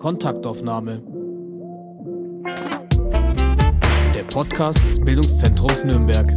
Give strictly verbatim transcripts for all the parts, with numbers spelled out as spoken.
Kontaktaufnahme. Der Podcast des Bildungszentrums Nürnberg.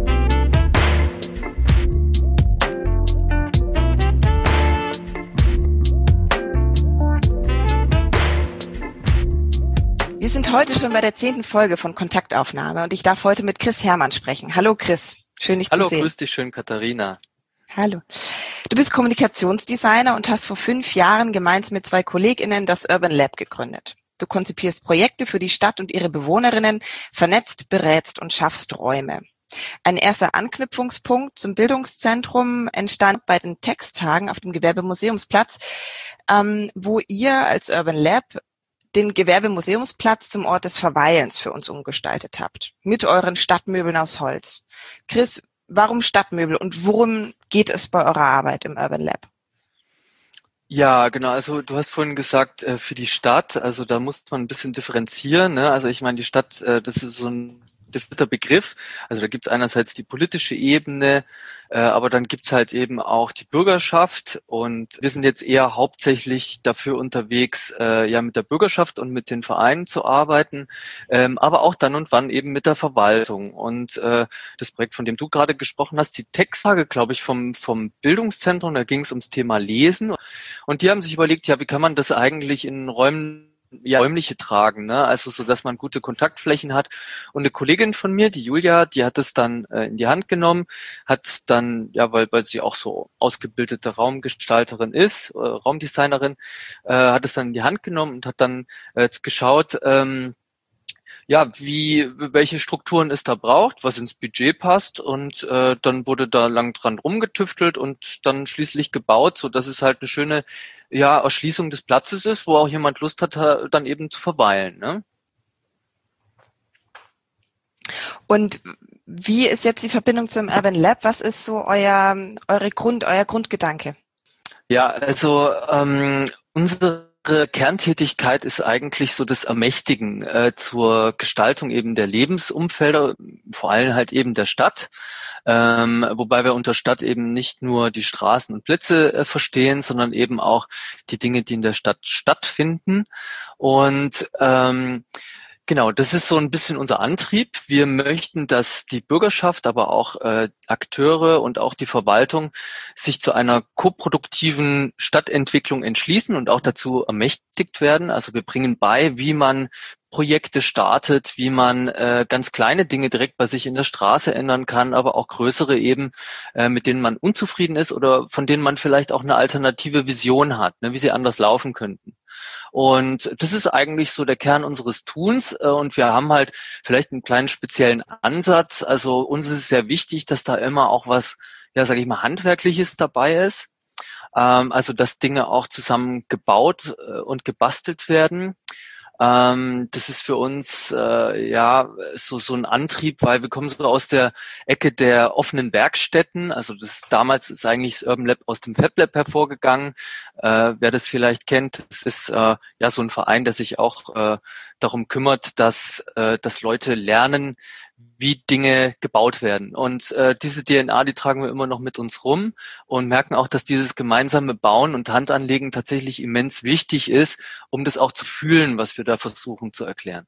Wir sind heute schon bei der zehnten Folge von Kontaktaufnahme und ich darf heute mit Chris Herrmann sprechen. Hallo Chris, schön dich Hallo, zu sehen. Hallo, grüß dich schön, Katharina. Hallo. Du bist Kommunikationsdesigner und hast vor fünf Jahren gemeinsam mit zwei KollegInnen das Urban Lab gegründet. Du konzipierst Projekte für die Stadt und ihre Bewohnerinnen, vernetzt, berätst und schaffst Räume. Ein erster Anknüpfungspunkt zum Bildungszentrum entstand bei den Texttagen auf dem Gewerbemuseumsplatz, ähm, wo ihr als Urban Lab den Gewerbemuseumsplatz zum Ort des Verweilens für uns umgestaltet habt, mit euren Stadtmöbeln aus Holz. Chris, warum Stadtmöbel und worum geht es bei eurer Arbeit im Urban Lab? Ja, genau. Also du hast vorhin gesagt, äh, für die Stadt, also da muss man ein bisschen differenzieren. Ne? Also ich meine, die Stadt, äh, das ist so ein definierter Begriff. Also da gibt es einerseits die politische Ebene, äh, aber dann gibt es halt eben auch die Bürgerschaft. Und wir sind jetzt eher hauptsächlich dafür unterwegs, äh, ja mit der Bürgerschaft und mit den Vereinen zu arbeiten, ähm, aber auch dann und wann eben mit der Verwaltung. Und äh, das Projekt, von dem du gerade gesprochen hast, die Texttage, glaube ich, vom vom Bildungszentrum, da ging es ums Thema Lesen. Und die haben sich überlegt, ja, wie kann man das eigentlich in Räumen ja, räumliche tragen, ne? Also so, dass man gute Kontaktflächen hat. Und eine Kollegin von mir, die Julia, die hat es dann äh, in die Hand genommen, hat dann, ja, weil weil sie auch so ausgebildete Raumgestalterin ist, äh, Raumdesignerin, äh, hat es dann in die Hand genommen und hat dann äh, geschaut, ähm, ja, wie, welche Strukturen es da braucht, was ins Budget passt, und äh, dann wurde da lang dran rumgetüftelt und dann schließlich gebaut, so dass es halt eine schöne, ja, Erschließung des Platzes ist, wo auch jemand Lust hat, dann eben zu verweilen, ne? Und wie ist jetzt die Verbindung zum Urban Lab? Was ist so euer, eure Grund, euer Grundgedanke? Ja, also ähm, unsere Kerntätigkeit ist eigentlich so das Ermächtigen äh, zur Gestaltung eben der Lebensumfelder, vor allem halt eben der Stadt, ähm, wobei wir unter Stadt eben nicht nur die Straßen und Plätze äh, verstehen, sondern eben auch die Dinge, die in der Stadt stattfinden. Und ähm, Genau, das ist so ein bisschen unser Antrieb. Wir möchten, dass die Bürgerschaft, aber auch äh, Akteure und auch die Verwaltung sich zu einer koproduktiven Stadtentwicklung entschließen und auch dazu ermächtigt werden. Also wir bringen bei, wie man Projekte startet, wie man äh, ganz kleine Dinge direkt bei sich in der Straße ändern kann, aber auch größere eben, äh, mit denen man unzufrieden ist oder von denen man vielleicht auch eine alternative Vision hat, ne, wie sie anders laufen könnten. Und das ist eigentlich so der Kern unseres Tuns. Und wir haben halt vielleicht einen kleinen speziellen Ansatz. Also uns ist es sehr wichtig, dass da immer auch was, ja, sage ich mal, Handwerkliches dabei ist. Also dass Dinge auch zusammen gebaut und gebastelt werden. Ähm, das ist für uns äh, ja so so ein Antrieb, weil wir kommen so aus der Ecke der offenen Werkstätten. Also das damals ist eigentlich das Urban Lab aus dem Fab Lab hervorgegangen. Äh, wer das vielleicht kennt, das ist äh, ja so ein Verein, der sich auch äh, darum kümmert, dass äh, dass Leute lernen, wie Dinge gebaut werden. Und äh, diese D N A, die tragen wir immer noch mit uns rum und merken auch, dass dieses gemeinsame Bauen und Handanlegen tatsächlich immens wichtig ist, um das auch zu fühlen, was wir da versuchen zu erklären.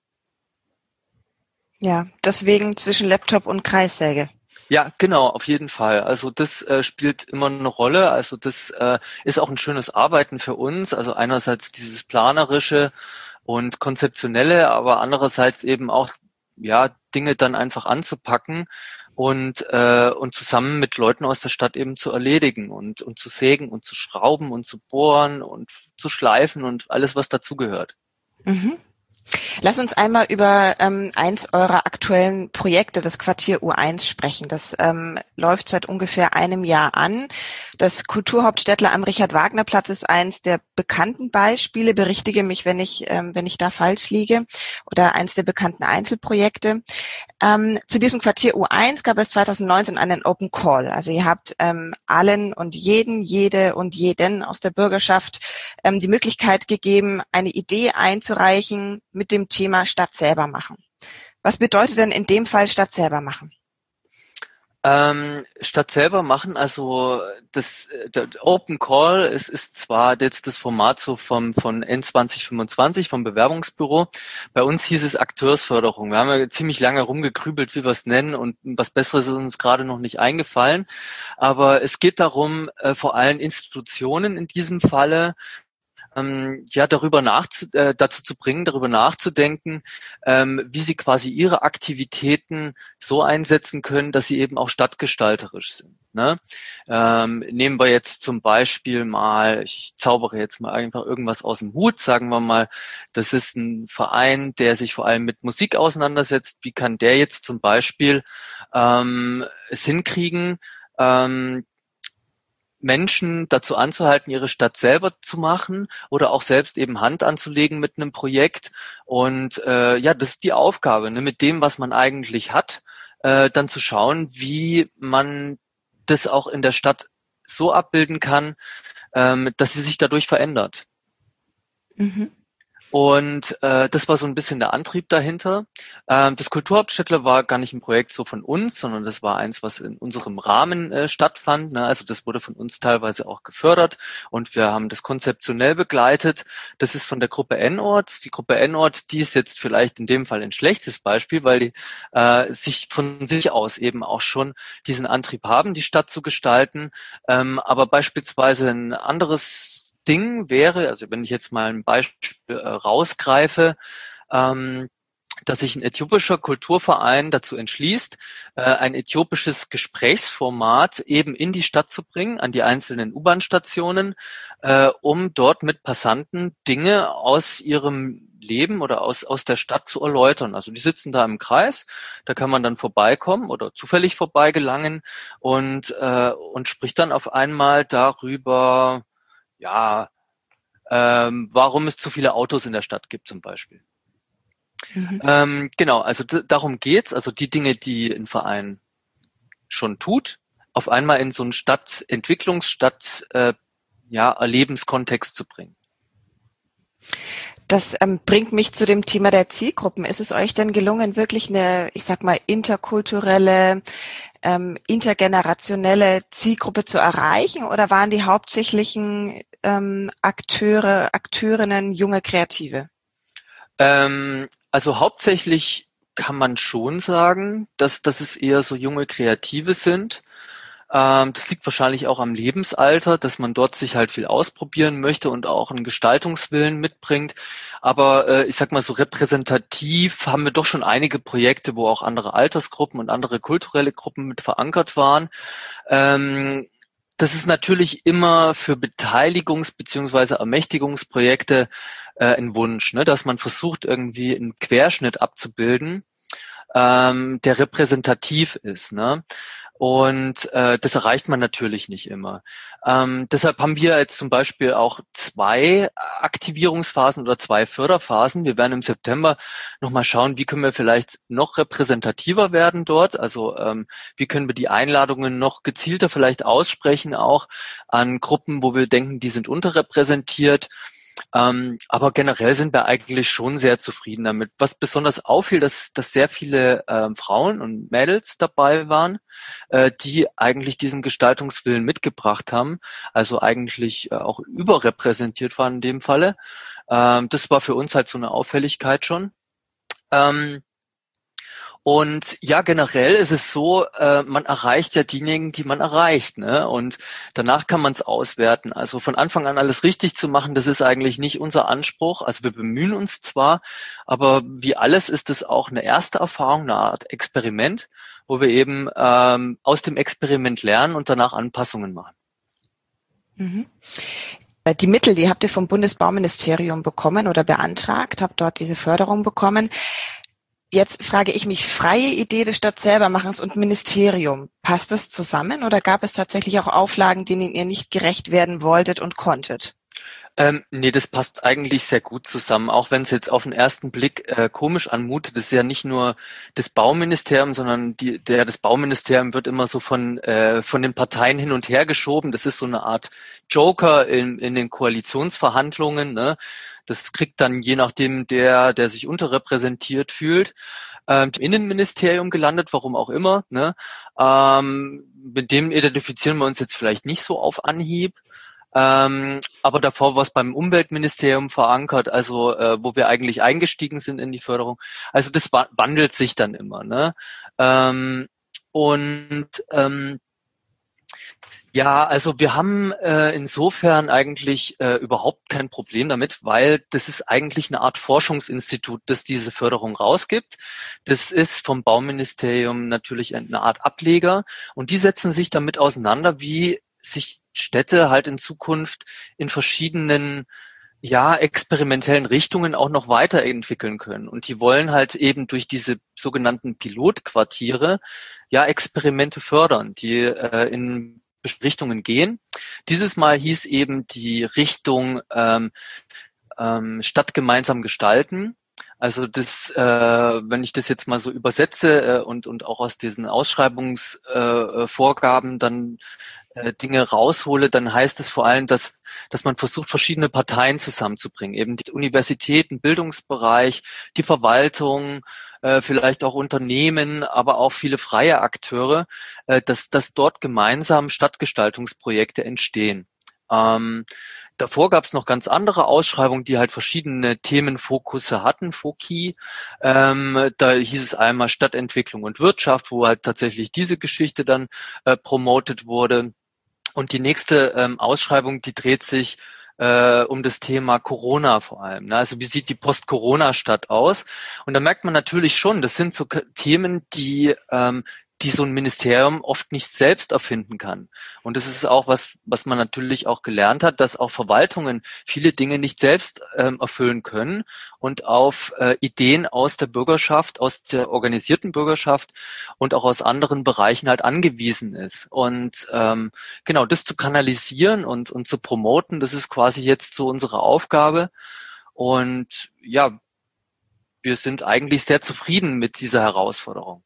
Ja, deswegen zwischen Laptop und Kreissäge. Ja, genau, auf jeden Fall. Also das äh, spielt immer eine Rolle. Also das äh, ist auch ein schönes Arbeiten für uns. Also einerseits dieses planerische und konzeptionelle, aber andererseits eben auch ja Dinge dann einfach anzupacken und äh, und zusammen mit Leuten aus der Stadt eben zu erledigen und und zu sägen und zu schrauben und zu bohren und zu schleifen und alles, was dazugehört. Mhm. Lass uns einmal über ähm, eins eurer aktuellen Projekte, das Quartier U eins, sprechen. Das ähm, läuft seit ungefähr einem Jahr an. Das Kulturhauptstädtler am Richard-Wagner-Platz ist eins der bekannten Beispiele. Berichtige mich, wenn ich ähm, wenn ich da falsch liege, oder eins der bekannten Einzelprojekte. Ähm, zu diesem Quartier U eins gab es zweitausendneunzehn einen Open Call. Also ihr habt ähm, allen und jeden, jede und jeden aus der Bürgerschaft ähm, die Möglichkeit gegeben, eine Idee einzureichen mit dem Thema Stadt selber machen. Was bedeutet denn in dem Fall Stadt selber machen? Ähm, statt selber machen, also das der Open Call, es ist zwar jetzt das Format so vom von N zwanzig fünfundzwanzig vom Bewerbungsbüro. Bei uns hieß es Akteursförderung. Wir haben ja ziemlich lange rumgegrübelt, wie wir es nennen, und was Besseres ist uns gerade noch nicht eingefallen. Aber es geht darum, äh, vor allem Institutionen in diesem Falle ähm, ja darüber nachzu äh, dazu zu bringen, darüber nachzudenken, ähm, wie sie quasi ihre Aktivitäten so einsetzen können, dass sie eben auch stadtgestalterisch sind. Ne? Ähm, nehmen wir jetzt zum Beispiel mal, ich zaubere jetzt mal einfach irgendwas aus dem Hut, sagen wir mal, das ist ein Verein, der sich vor allem mit Musik auseinandersetzt. Wie kann der jetzt zum Beispiel ähm, es hinkriegen, ähm, Menschen dazu anzuhalten, ihre Stadt selber zu machen oder auch selbst eben Hand anzulegen mit einem Projekt. Und äh, ja, das ist die Aufgabe, ne, mit dem, was man eigentlich hat, äh, dann zu schauen, wie man das auch in der Stadt so abbilden kann, ähm, dass sie sich dadurch verändert. Mhm. Und äh, das war so ein bisschen der Antrieb dahinter. Ähm, das Kulturhauptstädtler war gar nicht ein Projekt so von uns, sondern das war eins, was in unserem Rahmen äh, stattfand. Ne? Also das wurde von uns teilweise auch gefördert und wir haben das konzeptionell begleitet. Das ist von der Gruppe N-Ort. Die Gruppe N-Ort, die ist jetzt vielleicht in dem Fall ein schlechtes Beispiel, weil die äh, sich von sich aus eben auch schon diesen Antrieb haben, die Stadt zu gestalten. Ähm, aber beispielsweise ein anderes Ding wäre, also wenn ich jetzt mal ein Beispiel äh, rausgreife, ähm, dass sich ein äthiopischer Kulturverein dazu entschließt, äh, ein äthiopisches Gesprächsformat eben in die Stadt zu bringen, an die einzelnen U-Bahn-Stationen, äh, um dort mit Passanten Dinge aus ihrem Leben oder aus aus der Stadt zu erläutern. Also die sitzen da im Kreis, da kann man dann vorbeikommen oder zufällig vorbeigelangen und äh, und spricht dann auf einmal darüber, ja, ähm, warum es zu viele Autos in der Stadt gibt zum Beispiel. Mhm. Ähm, genau, also d- darum geht's, also die Dinge, die ein Verein schon tut, auf einmal in so einen Stadtentwicklungs-, äh, ja, Erlebenskontext zu bringen. Das ähm, bringt mich zu dem Thema der Zielgruppen. Ist es euch denn gelungen, wirklich eine, ich sag mal, interkulturelle, ähm, intergenerationelle Zielgruppe zu erreichen, oder waren die hauptsächlichen ähm, Akteure, Akteurinnen junge Kreative? Ähm, also hauptsächlich kann man schon sagen, dass, dass es eher so junge Kreative sind. Ähm, das liegt wahrscheinlich auch am Lebensalter, dass man dort sich halt viel ausprobieren möchte und auch einen Gestaltungswillen mitbringt. Aber äh, ich sag mal, so repräsentativ haben wir doch schon einige Projekte, wo auch andere Altersgruppen und andere kulturelle Gruppen mit verankert waren. Ähm, das ist natürlich immer für Beteiligungs- beziehungsweise Ermächtigungsprojekte äh, ein Wunsch, ne, dass man versucht, irgendwie einen Querschnitt abzubilden, ähm, der repräsentativ ist, ne? Und äh, das erreicht man natürlich nicht immer. Ähm, deshalb haben wir jetzt zum Beispiel auch zwei Aktivierungsphasen oder zwei Förderphasen. Wir werden im September nochmal schauen, wie können wir vielleicht noch repräsentativer werden dort. Also ähm, wie können wir die Einladungen noch gezielter vielleicht aussprechen, auch an Gruppen, wo wir denken, die sind unterrepräsentiert. Ähm, aber generell sind wir eigentlich schon sehr zufrieden damit. Was besonders auffiel, dass, dass sehr viele ähm, Frauen und Mädels dabei waren, äh, die eigentlich diesen Gestaltungswillen mitgebracht haben, also eigentlich äh, auch überrepräsentiert waren in dem Falle. Ähm, das war für uns halt so eine Auffälligkeit schon. Ähm, Und ja, generell ist es so, äh, man erreicht ja diejenigen, die man erreicht, ne? Und danach kann man es auswerten. Also von Anfang an alles richtig zu machen, das ist eigentlich nicht unser Anspruch. Also wir bemühen uns zwar, aber wie alles ist es auch eine erste Erfahrung, eine Art Experiment, wo wir eben ähm, aus dem Experiment lernen und danach Anpassungen machen. Mhm. Die Mittel, die habt ihr vom Bundesbauministerium bekommen oder beantragt, habt dort diese Förderung bekommen. Jetzt frage ich mich, freie Idee des Stadtselbermachens und Ministerium, passt das zusammen oder gab es tatsächlich auch Auflagen, denen ihr nicht gerecht werden wolltet und konntet? Ähm, nee, das passt eigentlich sehr gut zusammen, auch wenn es jetzt auf den ersten Blick äh, komisch anmutet. Das ist ja nicht nur das Bauministerium, sondern die, der, das Bauministerium wird immer so von äh, von den Parteien hin und her geschoben. Das ist so eine Art Joker in, in den Koalitionsverhandlungen, ne? Das kriegt dann je nachdem der, der sich unterrepräsentiert fühlt. ähm, im Innenministerium gelandet, warum auch immer. Ne? Ähm, mit dem identifizieren wir uns jetzt vielleicht nicht so auf Anhieb. Ähm, aber davor war es beim Umweltministerium verankert, also äh, wo wir eigentlich eingestiegen sind in die Förderung. Also das wa- wandelt sich dann immer. Ne? Ähm, und ähm, ja, also wir haben äh, insofern eigentlich äh, überhaupt kein Problem damit, weil das ist eigentlich eine Art Forschungsinstitut, das diese Förderung rausgibt. Das ist vom Bauministerium natürlich eine Art Ableger und die setzen sich damit auseinander, wie sich Städte halt in Zukunft in verschiedenen ja, experimentellen Richtungen auch noch weiterentwickeln können. Und die wollen halt eben durch diese sogenannten Pilotquartiere ja Experimente fördern, die äh, in Richtungen gehen. Dieses Mal hieß eben die Richtung ähm, ähm, Stadt gemeinsam gestalten. Also das, äh, wenn ich das jetzt mal so übersetze äh, und und auch aus diesen Ausschreibungsvorgaben äh, Vorgaben dann äh, Dinge raushole, dann heißt es vor allem, dass dass man versucht, verschiedene Parteien zusammenzubringen, eben die Universitäten, Bildungsbereich, die Verwaltung, äh, vielleicht auch Unternehmen, aber auch viele freie Akteure, äh, dass dass dort gemeinsam Stadtgestaltungsprojekte entstehen. Ähm, Davor gab es noch ganz andere Ausschreibungen, die halt verschiedene Themenfokusse hatten, Foki. Ähm, da hieß es einmal Stadtentwicklung und Wirtschaft, wo halt tatsächlich diese Geschichte dann äh, promotet wurde. Und die nächste ähm, Ausschreibung, die dreht sich äh, um das Thema Corona vor allem. Ne? Also wie sieht die Post-Corona-Stadt aus? Und da merkt man natürlich schon, das sind so K- Themen, die ähm, die so ein Ministerium oft nicht selbst erfinden kann. Und das ist auch was, was man natürlich auch gelernt hat, dass auch Verwaltungen viele Dinge nicht selbst ähm, erfüllen können und auf äh, Ideen aus der Bürgerschaft, aus der organisierten Bürgerschaft und auch aus anderen Bereichen halt angewiesen ist. Und ähm, genau, das zu kanalisieren und, und zu promoten, das ist quasi jetzt so unsere Aufgabe. Und ja, wir sind eigentlich sehr zufrieden mit dieser Herausforderung.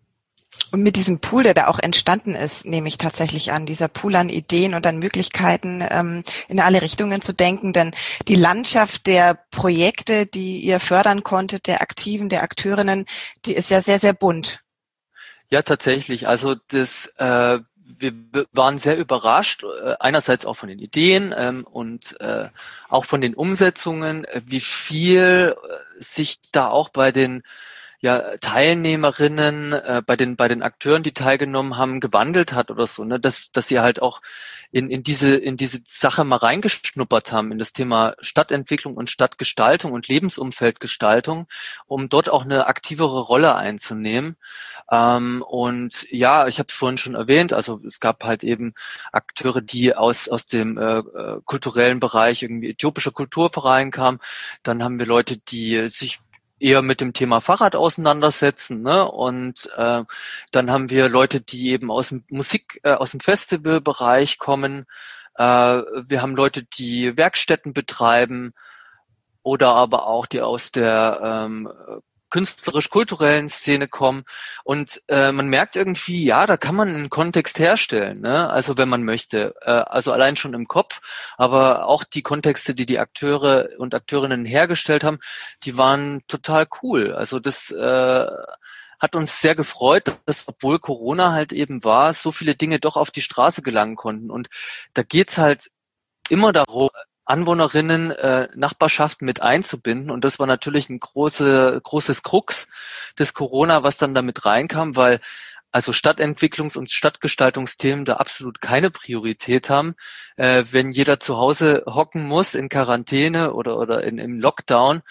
Und mit diesem Pool, der da auch entstanden ist, nehme ich tatsächlich an, dieser Pool an Ideen und an Möglichkeiten, ähm, in alle Richtungen zu denken. Denn die Landschaft der Projekte, die ihr fördern konntet, der Aktiven, der Akteurinnen, die ist ja sehr, sehr bunt. Ja, tatsächlich. Also das, äh, wir waren sehr überrascht, äh, einerseits auch von den Ideen ähm, und äh, auch von den Umsetzungen, äh, wie viel äh, sich da auch bei den ja, Teilnehmerinnen, äh, bei den bei den Akteuren, die teilgenommen haben, gewandelt hat oder so, ne, dass dass sie halt auch in in diese in diese Sache mal reingeschnuppert haben in das Thema Stadtentwicklung und Stadtgestaltung und Lebensumfeldgestaltung, um dort auch eine aktivere Rolle einzunehmen. Ähm, und ja, ich habe es vorhin schon erwähnt, also es gab halt eben Akteure, die aus aus dem äh, äh, kulturellen Bereich, irgendwie äthiopischer Kulturverein kamen. Dann haben wir Leute, die sich eher mit dem Thema Fahrrad auseinandersetzen, ne? Und äh, dann haben wir Leute, die eben aus dem Musik, äh, aus dem Festivalbereich kommen. Äh, wir haben Leute, die Werkstätten betreiben oder aber auch die aus der ähm, künstlerisch-kulturellen Szene kommen. Und äh, man merkt irgendwie, ja, da kann man einen Kontext herstellen, ne? Also wenn man möchte. Äh, also allein schon im Kopf, aber auch die Kontexte, die die Akteure und Akteurinnen hergestellt haben, die waren total cool. Also das äh, hat uns sehr gefreut, dass, obwohl Corona halt eben war, so viele Dinge doch auf die Straße gelangen konnten. Und da geht's halt immer darum, Anwohnerinnen, äh, Nachbarschaften mit einzubinden. Und das war natürlich ein große, großes Krux des Corona, was dann damit reinkam, weil also Stadtentwicklungs- und Stadtgestaltungsthemen da absolut keine Priorität haben. Äh, wenn jeder zu Hause hocken muss, in Quarantäne oder, oder in, im Lockdown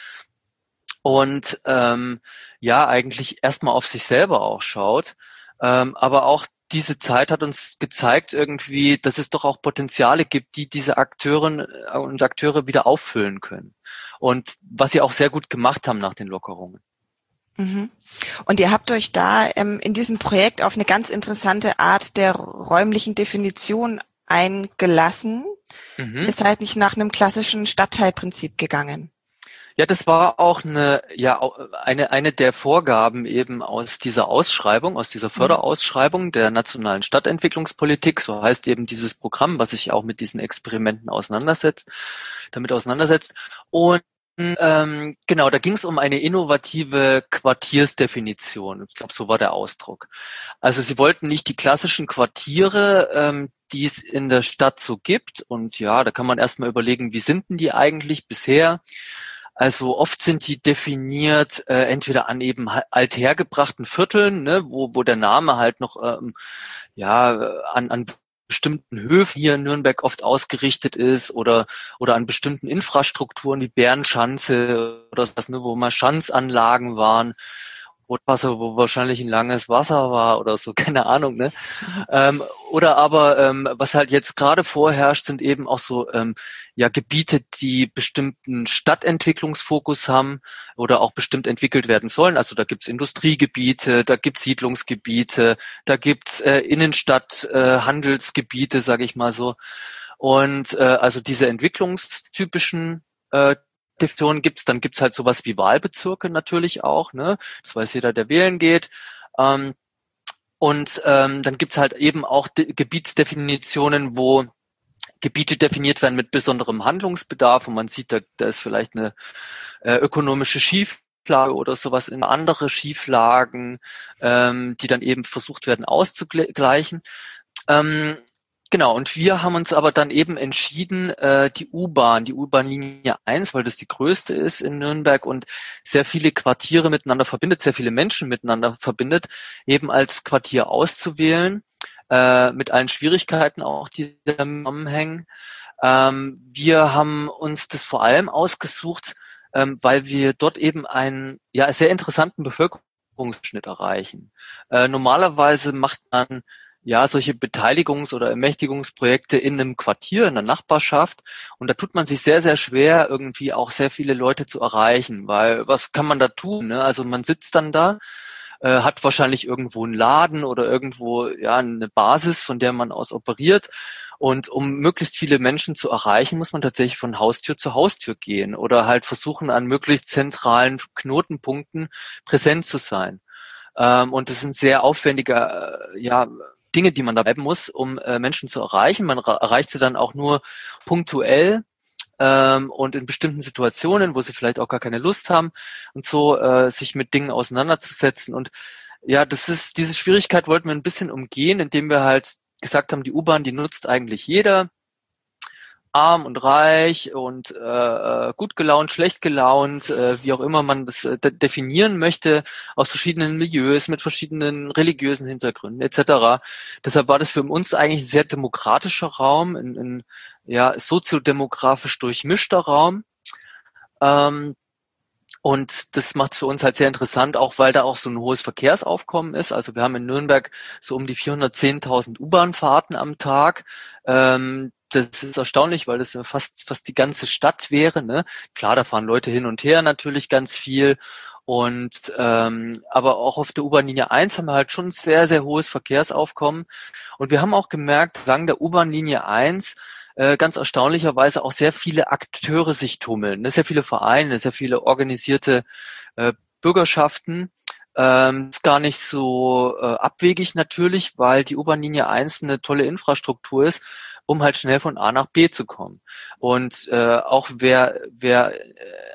und ähm, ja, eigentlich erstmal auf sich selber auch schaut, ähm, aber auch diese Zeit hat uns gezeigt irgendwie, dass es doch auch Potenziale gibt, die diese Akteurinnen und Akteure wieder auffüllen können. Und was sie auch sehr gut gemacht haben nach den Lockerungen. Mhm. Und ihr habt euch da ähm, in diesem Projekt auf eine ganz interessante Art der räumlichen Definition eingelassen. Mhm. Ihr seid nicht nach einem klassischen Stadtteilprinzip gegangen. Ja, das war auch eine, ja, eine, eine der Vorgaben eben aus dieser Ausschreibung, aus dieser Förderausschreibung der nationalen Stadtentwicklungspolitik. So heißt eben dieses Programm, was sich auch mit diesen Experimenten auseinandersetzt, damit auseinandersetzt. Und Ähm, genau, da ging es um eine innovative Quartiersdefinition. Ich glaube, so war der Ausdruck. Also sie wollten nicht die klassischen Quartiere, ähm, die es in der Stadt so gibt. Und ja, da kann man erstmal überlegen, wie sind denn die eigentlich bisher? Also oft sind die definiert äh, entweder an eben althergebrachten Vierteln, ne, wo, wo der Name halt noch ähm, ja an, an bestimmten Höfen hier in Nürnberg oft ausgerichtet ist oder oder an bestimmten Infrastrukturen wie Bärenschanze oder was, ne, wo mal Schanzanlagen waren oder Wasser, wo wahrscheinlich ein langes Wasser war oder so, keine Ahnung, ne? Ähm, oder aber, ähm, was halt jetzt gerade vorherrscht, sind eben auch so ähm, ja Gebiete, die bestimmten Stadtentwicklungsfokus haben oder auch bestimmt entwickelt werden sollen. Also da gibt's Industriegebiete, da gibt's Siedlungsgebiete, da gibt's äh, Innenstadt, äh, Handelsgebiete, sage ich mal so. Und äh, also diese entwicklungstypischen äh, Definitionen gibt's. Dann gibt's halt sowas wie Wahlbezirke natürlich auch, ne? Das weiß jeder, der wählen geht. Ähm, und ähm, dann gibt's halt eben auch De- Gebietsdefinitionen, wo Gebiete definiert werden mit besonderem Handlungsbedarf und man sieht, da, da ist vielleicht eine äh, ökonomische Schieflage oder sowas in andere Schieflagen, ähm, die dann eben versucht werden auszugleichen. Ähm, genau, und wir haben uns aber dann eben entschieden, äh, die U-Bahn, die U-Bahn-Linie eins, weil das die größte ist in Nürnberg und sehr viele Quartiere miteinander verbindet, sehr viele Menschen miteinander verbindet, eben als Quartier auszuwählen, äh, mit allen Schwierigkeiten auch, die damit zusammenhängen. Ähm, wir haben uns das vor allem ausgesucht, ähm, weil wir dort eben einen ja sehr interessanten Bevölkerungsschnitt erreichen. Äh, normalerweise macht man ja solche Beteiligungs- oder Ermächtigungsprojekte in einem Quartier, in der Nachbarschaft. Und da tut man sich sehr, sehr schwer, irgendwie auch sehr viele Leute zu erreichen, weil was kann man da tun? Ne? Also man sitzt dann da, äh, hat wahrscheinlich irgendwo einen Laden oder irgendwo ja eine Basis, von der man aus operiert. Und um möglichst viele Menschen zu erreichen, muss man tatsächlich von Haustür zu Haustür gehen oder halt versuchen, an möglichst zentralen Knotenpunkten präsent zu sein. Ähm, und das sind sehr aufwendige, äh, ja, Dinge, die man da bleiben muss, um äh, Menschen zu erreichen. Man ra- erreicht sie dann auch nur punktuell ähm, und in bestimmten Situationen, wo sie vielleicht auch gar keine Lust haben und so, äh, sich mit Dingen auseinanderzusetzen. Und ja, das ist, diese Schwierigkeit wollten wir ein bisschen umgehen, indem wir halt gesagt haben, die U-Bahn, die nutzt eigentlich jeder, arm und reich und äh, gut gelaunt, schlecht gelaunt, äh, wie auch immer man das äh, de- definieren möchte, aus verschiedenen Milieus, mit verschiedenen religiösen Hintergründen et cetera. Deshalb war das für uns eigentlich ein sehr demokratischer Raum, ein, ein ja soziodemografisch durchmischter Raum. Ähm, und das macht es für uns halt sehr interessant, auch weil da auch so ein hohes Verkehrsaufkommen ist. Also wir haben in Nürnberg so um die vierhundertzehntausend U-Bahn-Fahrten am Tag. Ähm, das ist erstaunlich, weil das ja fast fast die ganze Stadt wäre. Ne? Klar, da fahren Leute hin und her natürlich ganz viel. Und ähm, aber auch auf der U-Bahn-Linie eins haben wir halt schon sehr, sehr hohes Verkehrsaufkommen. Und wir haben auch gemerkt, entlang der U-Bahn-Linie eins äh, ganz erstaunlicherweise auch sehr viele Akteure sich tummeln, ne? Sehr viele Vereine, sehr viele organisierte äh, Bürgerschaften. Ähm, ist gar nicht so äh, abwegig natürlich, weil die U-Bahn-Linie eins eine tolle Infrastruktur ist, um halt schnell von A nach B zu kommen. Und äh, auch wer, wer äh,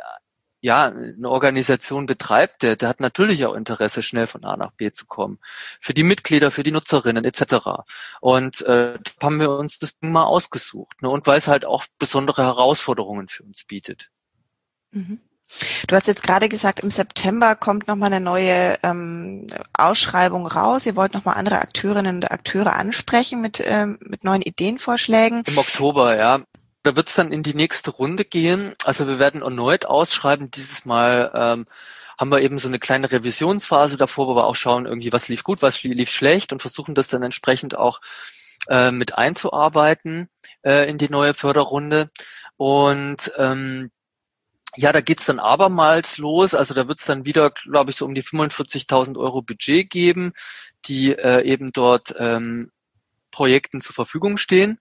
ja, eine Organisation betreibt, der, der hat natürlich auch Interesse, schnell von A nach B zu kommen. Für die Mitglieder, für die Nutzerinnen et cetera. Und äh, da haben wir uns das Ding mal ausgesucht. Ne? Und weil es halt auch besondere Herausforderungen für uns bietet. Mhm. Du hast jetzt gerade gesagt, im September kommt nochmal eine neue ähm, Ausschreibung raus. Ihr wollt nochmal andere Akteurinnen und Akteure ansprechen mit, ähm, mit neuen Ideenvorschlägen. Im Oktober, ja. Da wird es dann in die nächste Runde gehen. Also wir werden erneut ausschreiben. Dieses Mal ähm, haben wir eben so eine kleine Revisionsphase davor, wo wir auch schauen, irgendwie was lief gut, was lief schlecht und versuchen das dann entsprechend auch äh, mit einzuarbeiten äh, in die neue Förderrunde. Und ähm, ja, da geht's dann abermals los. Also da wird's dann wieder, glaube ich, so um die fünfundvierzigtausend Euro Budget geben, die äh, eben dort ähm, Projekten zur Verfügung stehen.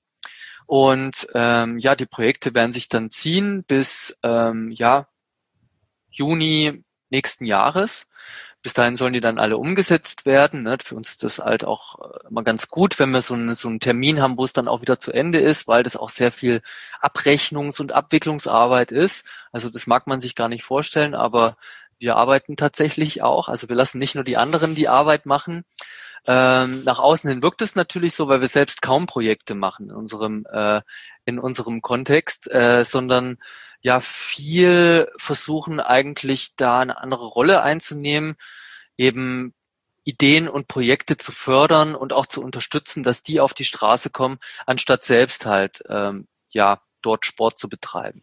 Und ähm, ja, die Projekte werden sich dann ziehen bis ähm, ja Juni nächsten Jahres. bis dahin sollen die dann alle umgesetzt werden. Ne? Für uns ist das halt auch immer ganz gut, wenn wir so einen, so einen Termin haben, wo es dann auch wieder zu Ende ist, weil das auch sehr viel Abrechnungs- und Abwicklungsarbeit ist. Also das mag man sich gar nicht vorstellen, aber wir arbeiten tatsächlich auch. Also wir lassen nicht nur die anderen die Arbeit machen. Ähm, nach außen hin wirkt es natürlich so, weil wir selbst kaum Projekte machen in unserem äh, in unserem Kontext, äh, sondern ja viel versuchen eigentlich da eine andere Rolle einzunehmen, eben Ideen und Projekte zu fördern und auch zu unterstützen, dass die auf die Straße kommen, anstatt selbst halt ähm, ja dort Sport zu betreiben.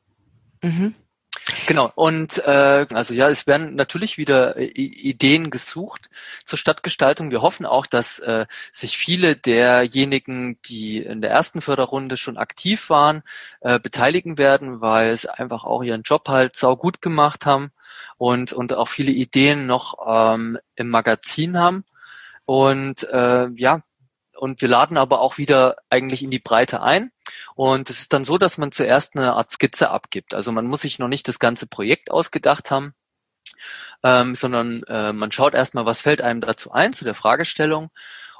Mhm. Genau, und äh, also ja, es werden natürlich wieder äh, Ideen gesucht zur Stadtgestaltung. Wir hoffen auch, dass äh, sich viele derjenigen, die in der ersten Förderrunde schon aktiv waren, äh, beteiligen werden, weil es einfach auch ihren Job halt sau gut gemacht haben und und auch viele Ideen noch ähm, im Magazin haben. Und äh, ja, und wir laden aber auch wieder eigentlich in die Breite ein. Und es ist dann so, dass man zuerst eine Art Skizze abgibt. Also man muss sich noch nicht das ganze Projekt ausgedacht haben, ähm, sondern äh, man schaut erstmal, was fällt einem dazu ein, zu der Fragestellung.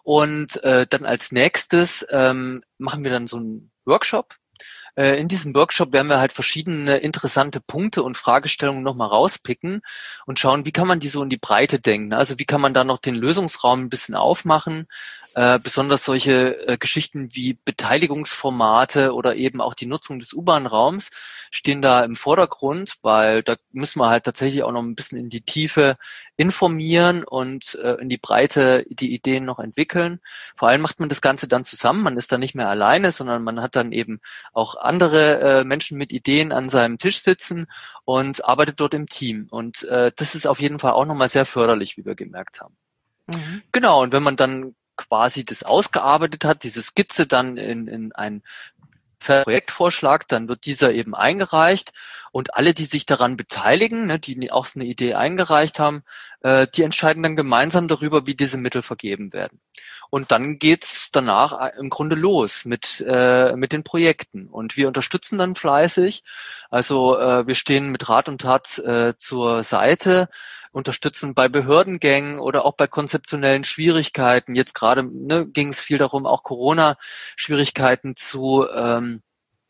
Und äh, dann als nächstes ähm, machen wir dann so einen Workshop. Äh, in diesem Workshop werden wir halt verschiedene interessante Punkte und Fragestellungen nochmal rauspicken und schauen, wie kann man die so in die Breite denken. Also wie kann man da noch den Lösungsraum ein bisschen aufmachen. Äh, besonders solche äh, Geschichten wie Beteiligungsformate oder eben auch die Nutzung des U-Bahn-Raums stehen da im Vordergrund, weil da müssen wir halt tatsächlich auch noch ein bisschen in die Tiefe informieren und äh, in die Breite die Ideen noch entwickeln. Vor allem macht man das Ganze dann zusammen, man ist dann nicht mehr alleine, sondern man hat dann eben auch andere äh, Menschen mit Ideen an seinem Tisch sitzen und arbeitet dort im Team. Und äh, das ist auf jeden Fall auch nochmal sehr förderlich, wie wir gemerkt haben. Mhm. Genau, und wenn man dann quasi das ausgearbeitet hat, diese Skizze dann in, in ein Projektvorschlag, dann wird dieser eben eingereicht und alle, die sich daran beteiligen, ne, die auch so eine Idee eingereicht haben, äh, die entscheiden dann gemeinsam darüber, wie diese Mittel vergeben werden. Und dann geht's danach im Grunde los mit äh, mit den Projekten und wir unterstützen dann fleißig. Also äh, wir stehen mit Rat und Tat äh, zur Seite, unterstützen bei Behördengängen oder auch bei konzeptionellen Schwierigkeiten. Jetzt gerade ne, ging es viel darum, auch Corona-Schwierigkeiten zu ähm,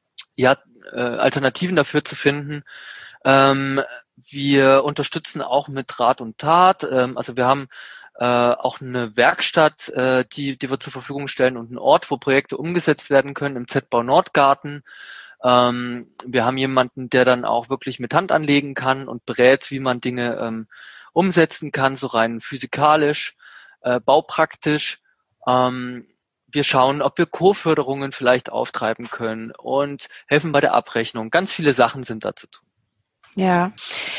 ja äh, Alternativen dafür zu finden. Ähm, wir unterstützen auch mit Rat und Tat. Ähm, also wir haben äh, auch eine Werkstatt, äh, die die wir zur Verfügung stellen und einen Ort, wo Projekte umgesetzt werden können im Z-Bau Nordgarten. Ähm, wir haben jemanden, der dann auch wirklich mit Hand anlegen kann und berät, wie man Dinge ähm, umsetzen kann, so rein physikalisch, äh, baupraktisch. Ähm, wir schauen, ob wir Co-Förderungen vielleicht auftreiben können und helfen bei der Abrechnung. Ganz viele Sachen sind da zu tun. Ja.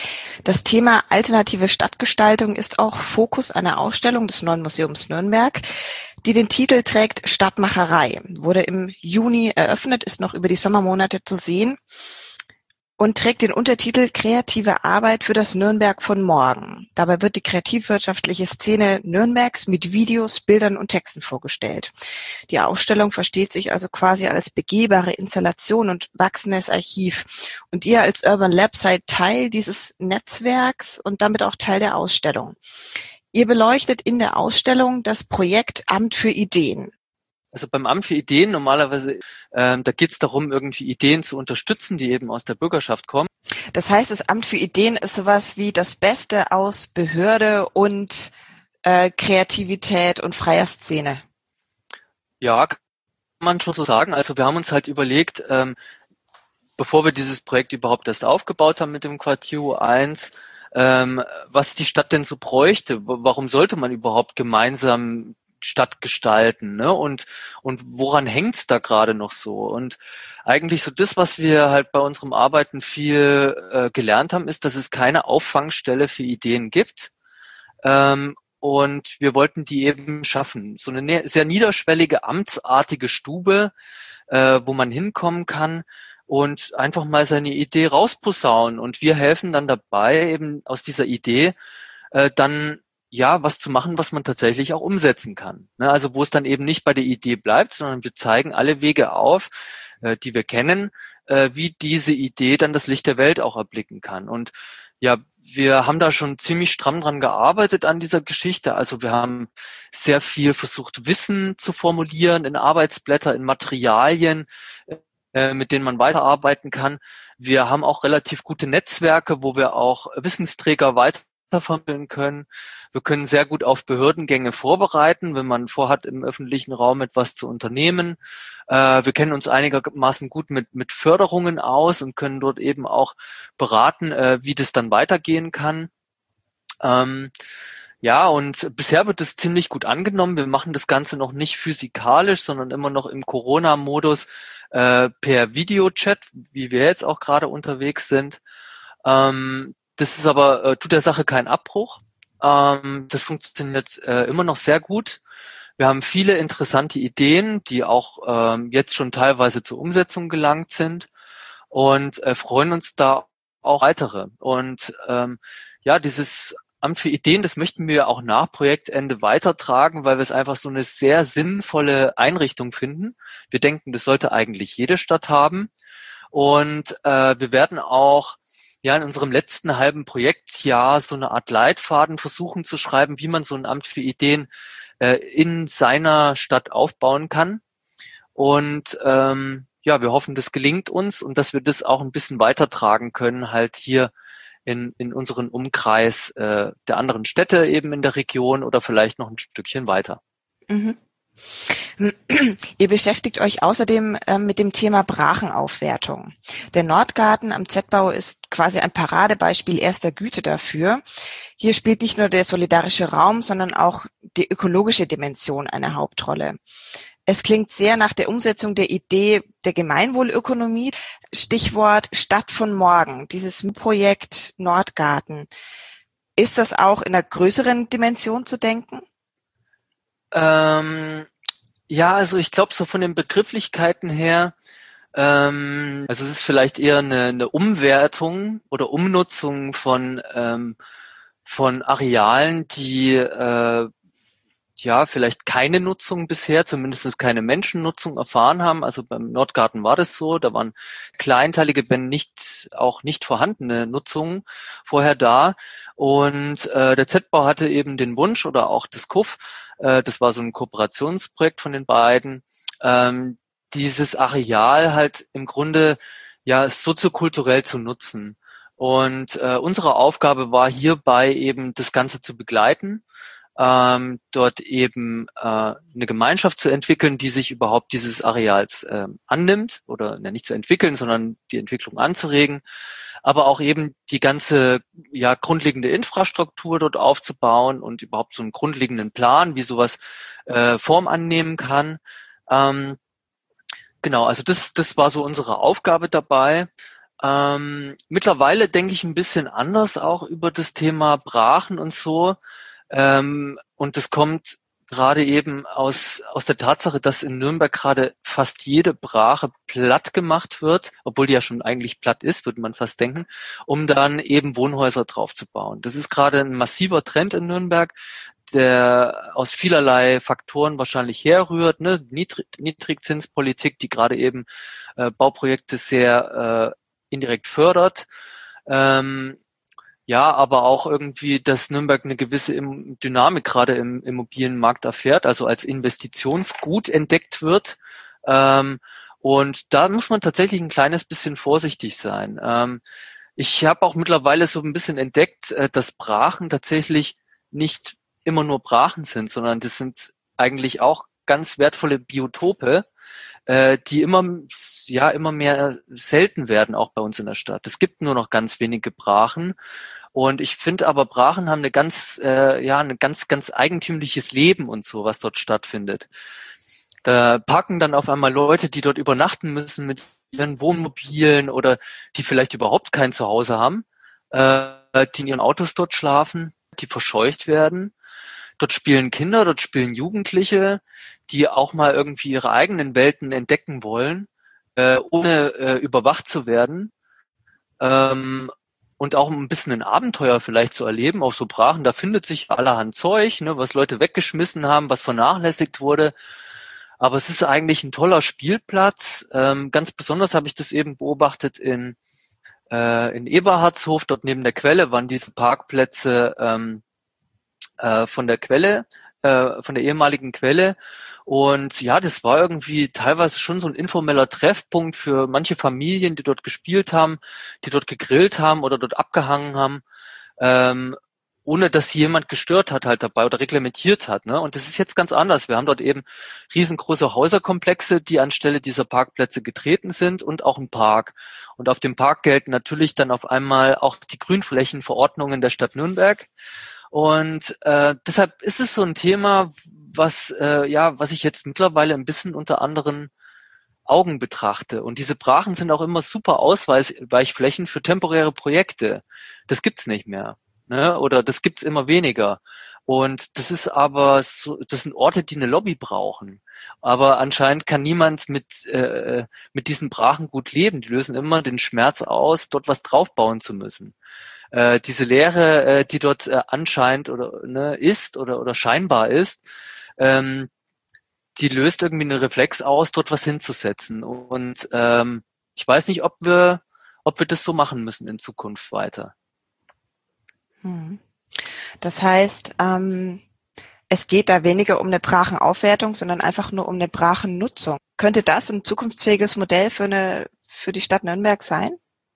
Das Thema alternative Stadtgestaltung ist auch Fokus einer Ausstellung des Neuen Museums Nürnberg, die den Titel trägt Stadtmacherei. Wurde im Juni eröffnet, ist noch über die Sommermonate zu sehen und trägt den Untertitel Kreative Arbeit für das Nürnberg von morgen. Dabei wird die kreativwirtschaftliche Szene Nürnbergs mit Videos, Bildern und Texten vorgestellt. Die Ausstellung versteht sich also quasi als begehbare Installation und wachsendes Archiv. Und ihr als Urban Lab seid Teil dieses Netzwerks und damit auch Teil der Ausstellung. Ihr beleuchtet in der Ausstellung das Projekt Amt für Ideen. Also beim Amt für Ideen normalerweise, ähm, da geht es darum, irgendwie Ideen zu unterstützen, die eben aus der Bürgerschaft kommen. Das heißt, das Amt für Ideen ist sowas wie das Beste aus Behörde und äh, Kreativität und freier Szene. Ja, kann man schon so sagen. Also wir haben uns halt überlegt, ähm, bevor wir dieses Projekt überhaupt erst aufgebaut haben mit dem Quartier U eins, ähm, was die Stadt denn so bräuchte. Warum sollte man überhaupt gemeinsam Stadt gestalten, ne? Und und woran hängt's da gerade noch so? Und eigentlich so das, was wir halt bei unserem Arbeiten viel äh, gelernt haben, ist, dass es keine Auffangstelle für Ideen gibt. Ähm, und wir wollten die eben schaffen. So eine ne- sehr niederschwellige, amtsartige Stube, äh, wo man hinkommen kann und einfach mal seine Idee rausposaunen. Und wir helfen dann dabei, eben aus dieser Idee äh, dann ja, was zu machen, was man tatsächlich auch umsetzen kann. Ne? Also wo es dann eben nicht bei der Idee bleibt, sondern wir zeigen alle Wege auf, äh, die wir kennen, äh, wie diese Idee dann das Licht der Welt auch erblicken kann. Und Ja, wir haben da schon ziemlich stramm dran gearbeitet an dieser Geschichte. Also wir haben sehr viel versucht, Wissen zu formulieren in Arbeitsblätter, in Materialien, äh, mit denen man weiterarbeiten kann. Wir haben auch relativ gute Netzwerke, wo wir auch Wissensträger weitervermitteln können. Wir können sehr gut auf Behördengänge vorbereiten, wenn man vorhat, im öffentlichen Raum etwas zu unternehmen. Äh, wir kennen uns einigermaßen gut mit, mit Förderungen aus und können dort eben auch beraten, äh, wie das dann weitergehen kann. Ähm, ja, und bisher wird es ziemlich gut angenommen. Wir machen das Ganze noch nicht physikalisch, sondern immer noch im Corona-Modus äh, per Videochat, wie wir jetzt auch gerade unterwegs sind. Ähm, das ist aber, äh, tut der Sache keinen Abbruch. Ähm, das funktioniert äh, immer noch sehr gut. Wir haben viele interessante Ideen, die auch ähm, jetzt schon teilweise zur Umsetzung gelangt sind und äh, freuen uns da auch weitere. Und ähm, ja, dieses Amt für Ideen, das möchten wir auch nach Projektende weitertragen, weil wir es einfach so eine sehr sinnvolle Einrichtung finden. Wir denken, das sollte eigentlich jede Stadt haben. Und äh, wir werden auch ja in unserem letzten halben Projektjahr so eine Art Leitfaden versuchen zu schreiben, wie man so ein Amt für Ideen äh, in seiner Stadt aufbauen kann. Und ähm, ja, wir hoffen, das gelingt uns und dass wir das auch ein bisschen weitertragen können, halt hier in, in unseren Umkreis äh, der anderen Städte eben in der Region oder vielleicht noch ein Stückchen weiter. Mhm. Ihr beschäftigt euch außerdem äh, mit dem Thema Brachenaufwertung. Der Nordgarten am Z-Bau ist quasi ein Paradebeispiel erster Güte dafür. Hier spielt nicht nur der solidarische Raum, sondern auch die ökologische Dimension eine Hauptrolle. Es klingt sehr nach der Umsetzung der Idee der Gemeinwohlökonomie. Stichwort Stadt von morgen, dieses Projekt Nordgarten. Ist das auch in einer größeren Dimension zu denken? Ähm, ja, also ich glaube so von den Begrifflichkeiten her, ähm, also es ist vielleicht eher eine, eine Umwertung oder Umnutzung von ähm, von Arealen, die äh, ja vielleicht keine Nutzung bisher, zumindest keine Menschennutzung erfahren haben. Also beim Nordgarten war das so, da waren kleinteilige, wenn nicht auch nicht vorhandene Nutzungen vorher da. Und äh, der Z-Bau hatte eben den Wunsch oder auch das K U F, äh, das war so ein Kooperationsprojekt von den beiden, ähm, dieses Areal halt im Grunde ja soziokulturell zu nutzen. Und äh, unsere Aufgabe war hierbei eben das Ganze zu begleiten, ähm, dort eben äh, eine Gemeinschaft zu entwickeln, die sich überhaupt dieses Areals äh, annimmt oder ne, nicht zu entwickeln, sondern die Entwicklung anzuregen, aber auch eben die ganze ja grundlegende Infrastruktur dort aufzubauen und überhaupt so einen grundlegenden Plan, wie sowas äh, Form annehmen kann. Ähm, genau, also das das war so unsere Aufgabe dabei. Ähm, mittlerweile denke ich ein bisschen anders auch über das Thema Brachen und so. Ähm, und das kommt gerade eben aus aus der Tatsache, dass in Nürnberg gerade fast jede Brache platt gemacht wird, obwohl die ja schon eigentlich platt ist, würde man fast denken, um dann eben Wohnhäuser draufzubauen. Das ist gerade ein massiver Trend in Nürnberg, der aus vielerlei Faktoren wahrscheinlich herrührt, ne? Niedrig, Niedrigzinspolitik, die gerade eben äh, Bauprojekte sehr äh, indirekt fördert. Ähm, Ja, aber auch irgendwie, dass Nürnberg eine gewisse Dynamik gerade im Immobilienmarkt erfährt, also als Investitionsgut entdeckt wird. Ähm, und da muss man tatsächlich ein kleines bisschen vorsichtig sein. Ähm, ich habe auch mittlerweile so ein bisschen entdeckt, äh, dass Brachen tatsächlich nicht immer nur Brachen sind, sondern das sind eigentlich auch ganz wertvolle Biotope, äh, die immer ja immer mehr selten werden, auch bei uns in der Stadt. Es gibt nur noch ganz wenige Brachen. Und ich finde aber, Brachen haben eine ganz, äh, ja, ein ganz, ganz eigentümliches Leben und so, was dort stattfindet. Da parken dann auf einmal Leute, die dort übernachten müssen mit ihren Wohnmobilen oder die vielleicht überhaupt kein Zuhause haben, äh, die in ihren Autos dort schlafen, die verscheucht werden. Dort spielen Kinder, dort spielen Jugendliche, die auch mal irgendwie ihre eigenen Welten entdecken wollen, äh, ohne äh, überwacht zu werden. Ähm, und auch ein bisschen ein Abenteuer vielleicht zu erleben auf so Brachen. Da findet sich allerhand Zeug, ne, was Leute weggeschmissen haben, was vernachlässigt wurde. Aber es ist eigentlich ein toller Spielplatz. Ähm, ganz besonders habe ich das eben beobachtet in äh, in Eberhardshof, dort neben der Quelle, waren diese Parkplätze ähm, äh, von der Quelle, äh, von der ehemaligen Quelle. Und ja, das war irgendwie teilweise schon so ein informeller Treffpunkt für manche Familien, die dort gespielt haben, die dort gegrillt haben oder dort abgehangen haben, ähm, ohne dass jemand gestört hat halt dabei oder reglementiert hat. Ne? Und das ist jetzt ganz anders. Wir haben dort eben riesengroße Häuserkomplexe, die anstelle dieser Parkplätze getreten sind und auch ein Park. Und auf dem Park gelten natürlich dann auf einmal auch die Grünflächenverordnungen der Stadt Nürnberg. Und äh, deshalb ist es so ein Thema, was äh, ja, was ich jetzt mittlerweile ein bisschen unter anderen Augen betrachte. Und diese Brachen sind auch immer super Ausweichflächen für temporäre Projekte. Das gibt's nicht mehr, ne? Oder das gibt's immer weniger. Und das ist aber so, das sind Orte, die eine Lobby brauchen. Aber anscheinend kann niemand mit äh, mit diesen Brachen gut leben. Die lösen immer den Schmerz aus, dort was draufbauen zu müssen. Äh, diese Leere, äh, die dort äh, anscheinend oder ne, ist oder oder scheinbar ist, ähm, die löst irgendwie einen Reflex aus, dort was hinzusetzen. Und ähm, ich weiß nicht, ob wir, ob wir das so machen müssen in Zukunft weiter. Hm. Das heißt, ähm, es geht da weniger um eine Brachenaufwertung, sondern einfach nur um eine Brachennutzung. Könnte das ein zukunftsfähiges Modell für eine für die Stadt Nürnberg sein?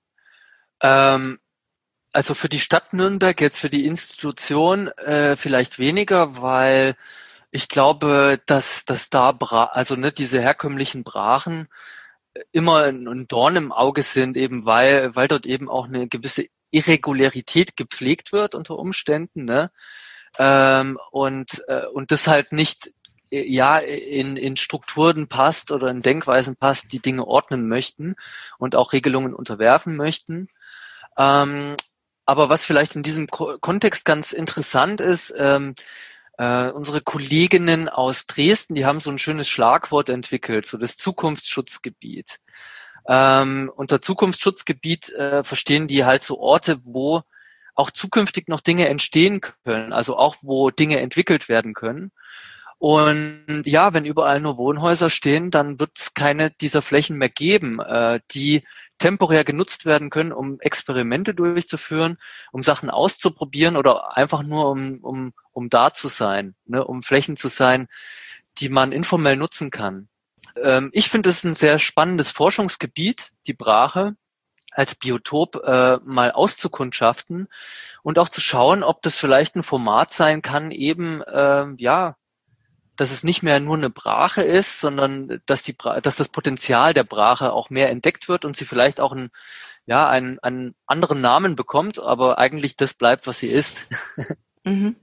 Ähm, also für die Stadt Nürnberg, jetzt für die Institution äh, vielleicht weniger, weil ich glaube, dass, dass da, Bra- also ne, diese herkömmlichen Brachen immer ein, ein Dorn im Auge sind, eben weil, weil dort eben auch eine gewisse Irregularität gepflegt wird unter Umständen, ne? Ähm, und, äh, und das halt nicht, äh, ja, in, in Strukturen passt oder in Denkweisen passt, die Dinge ordnen möchten und auch Regelungen unterwerfen möchten. Ähm, aber was vielleicht in diesem Ko- Kontext ganz interessant ist, ähm, Äh, unsere Kolleginnen aus Dresden, die haben so ein schönes Schlagwort entwickelt, so das Zukunftsschutzgebiet. Ähm, unter Zukunftsschutzgebiet äh, verstehen die halt so Orte, wo auch zukünftig noch Dinge entstehen können, also auch wo Dinge entwickelt werden können. Und ja, wenn überall nur Wohnhäuser stehen, dann wird es keine dieser Flächen mehr geben, äh, die temporär genutzt werden können, um Experimente durchzuführen, um Sachen auszuprobieren oder einfach nur um, um, um da zu sein, ne, um Flächen zu sein, die man informell nutzen kann. Ähm, ich finde es ein sehr spannendes Forschungsgebiet, die Brache als Biotop äh, mal auszukundschaften und auch zu schauen, ob das vielleicht ein Format sein kann, eben äh, ja, dass es nicht mehr nur eine Brache ist, sondern dass die Bra- dass das Potenzial der Brache auch mehr entdeckt wird und sie vielleicht auch einen, ja, einen, einen anderen Namen bekommt, aber eigentlich das bleibt, was sie ist. Mhm.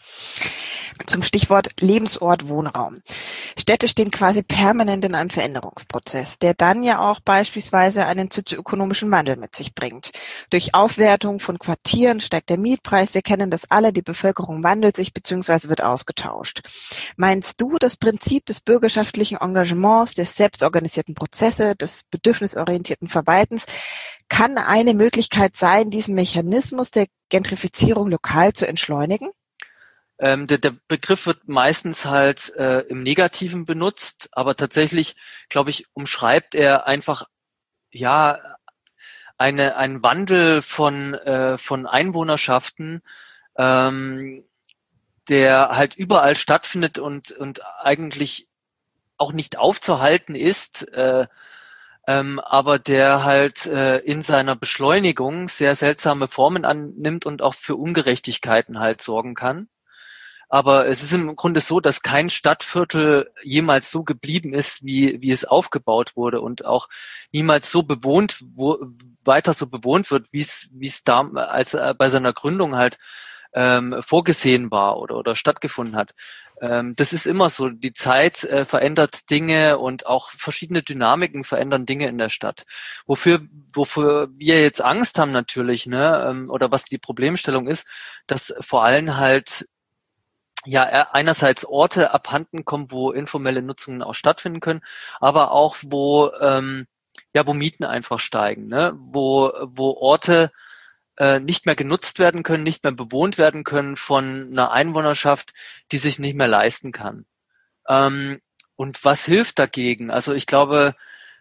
Zum Stichwort Lebensort, Wohnraum. Städte stehen quasi permanent in einem Veränderungsprozess, der dann ja auch beispielsweise einen sozioökonomischen Wandel mit sich bringt. Durch Aufwertung von Quartieren steigt der Mietpreis. Wir kennen das alle. Die Bevölkerung wandelt sich bzw. wird ausgetauscht. Meinst du, das Prinzip des bürgerschaftlichen Engagements, des selbstorganisierten Prozesse, des bedürfnisorientierten Verwaltens kann eine Möglichkeit sein, diesen Mechanismus der Gentrifizierung lokal zu entschleunigen? Ähm, der, der Begriff wird meistens halt äh, im Negativen benutzt, aber tatsächlich, glaube ich, umschreibt er einfach ja eine einen Wandel von äh, von Einwohnerschaften, ähm, der halt überall stattfindet und und eigentlich auch nicht aufzuhalten ist, äh, ähm, aber der halt äh, in seiner Beschleunigung sehr seltsame Formen annimmt und auch für Ungerechtigkeiten halt sorgen kann. Aber es ist im Grunde so, dass kein Stadtviertel jemals so geblieben ist, wie, wie es aufgebaut wurde und auch niemals so bewohnt, wo, weiter so bewohnt wird, wie es, wie es da als äh, bei seiner Gründung halt ähm, vorgesehen war oder, oder stattgefunden hat. Ähm, das ist immer so. Die Zeit äh, verändert Dinge und auch verschiedene Dynamiken verändern Dinge in der Stadt. Wofür, wofür wir jetzt Angst haben natürlich, ne, ähm, oder was die Problemstellung ist, dass vor allem halt ja einerseits Orte abhanden kommen, wo informelle Nutzungen auch stattfinden können, aber auch wo ähm, ja wo Mieten einfach steigen, ne, wo wo Orte äh, nicht mehr genutzt werden können, nicht mehr bewohnt werden können von einer Einwohnerschaft, die sich nicht mehr leisten kann. Ähm, und was hilft dagegen? Also ich glaube,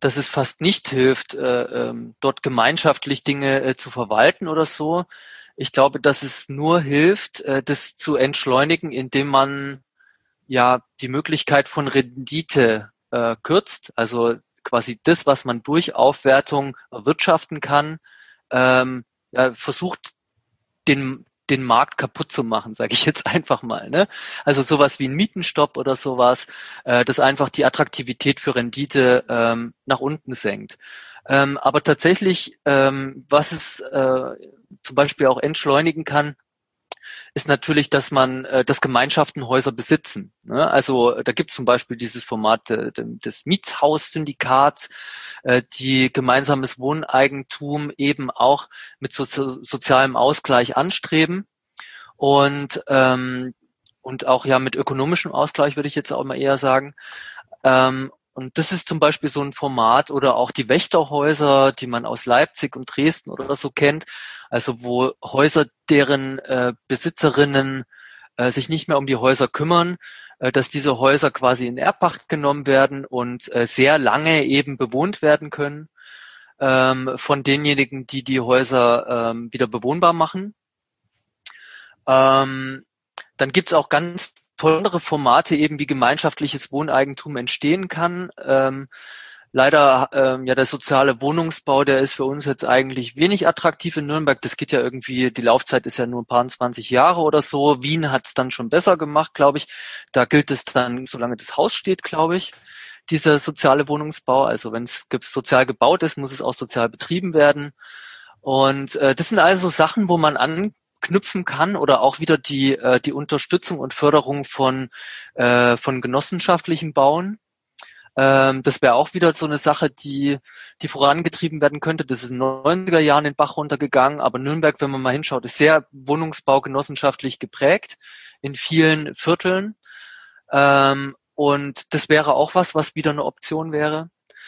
dass es fast nicht hilft, äh, ähm, dort gemeinschaftlich Dinge äh, zu verwalten oder so. Ich glaube, dass es nur hilft, äh, das zu entschleunigen, indem man ja die Möglichkeit von Rendite äh, kürzt, also quasi das, was man durch Aufwertung erwirtschaften kann, ähm, ja, versucht den den Markt kaputt zu machen, sage ich jetzt einfach mal. Ne? Also sowas wie ein Mietenstopp oder sowas, äh, das einfach die Attraktivität für Rendite ähm, nach unten senkt. Ähm, aber tatsächlich, ähm, was es äh, zum Beispiel auch entschleunigen kann, ist natürlich, dass man, äh, dass Gemeinschaften Häuser besitzen. Ne? Also da gibt es zum Beispiel dieses Format äh, des Mietshaus-Syndikats, äh, die gemeinsames Wohneigentum eben auch mit so, so, sozialem Ausgleich anstreben und ähm, und auch ja mit ökonomischem Ausgleich, würde ich jetzt auch mal eher sagen. Ähm, und das ist zum Beispiel so ein Format oder auch die Wächterhäuser, die man aus Leipzig und Dresden oder so kennt. Also wo Häuser, deren äh, Besitzerinnen äh, sich nicht mehr um die Häuser kümmern, äh, dass diese Häuser quasi in Erbpacht genommen werden und äh, sehr lange eben bewohnt werden können ähm, von denjenigen, die die Häuser ähm, wieder bewohnbar machen. Ähm, dann gibt's auch ganz tolle andere Formate, eben wie gemeinschaftliches Wohneigentum entstehen kann. Ähm, leider, ähm, ja, der soziale Wohnungsbau, der ist für uns jetzt eigentlich wenig attraktiv in Nürnberg. Das geht ja irgendwie, die Laufzeit ist ja nur ein paar zwanzig Jahre oder so. Wien hat's dann schon besser gemacht, glaube ich. Da gilt es dann, solange das Haus steht, glaube ich, dieser soziale Wohnungsbau. Also wenn es sozial gebaut ist, muss es auch sozial betrieben werden. Und äh, das sind also Sachen, wo man an knüpfen kann oder auch wieder die äh, die Unterstützung und Förderung von äh, von genossenschaftlichem Bauen. Ähm, das wäre auch wieder so eine Sache, die die vorangetrieben werden könnte. Das ist in den neunziger Jahren den Bach runtergegangen, aber Nürnberg, wenn man mal hinschaut, ist sehr wohnungsbaugenossenschaftlich geprägt in vielen Vierteln. Ähm, und das wäre auch was, was wieder eine Option wäre.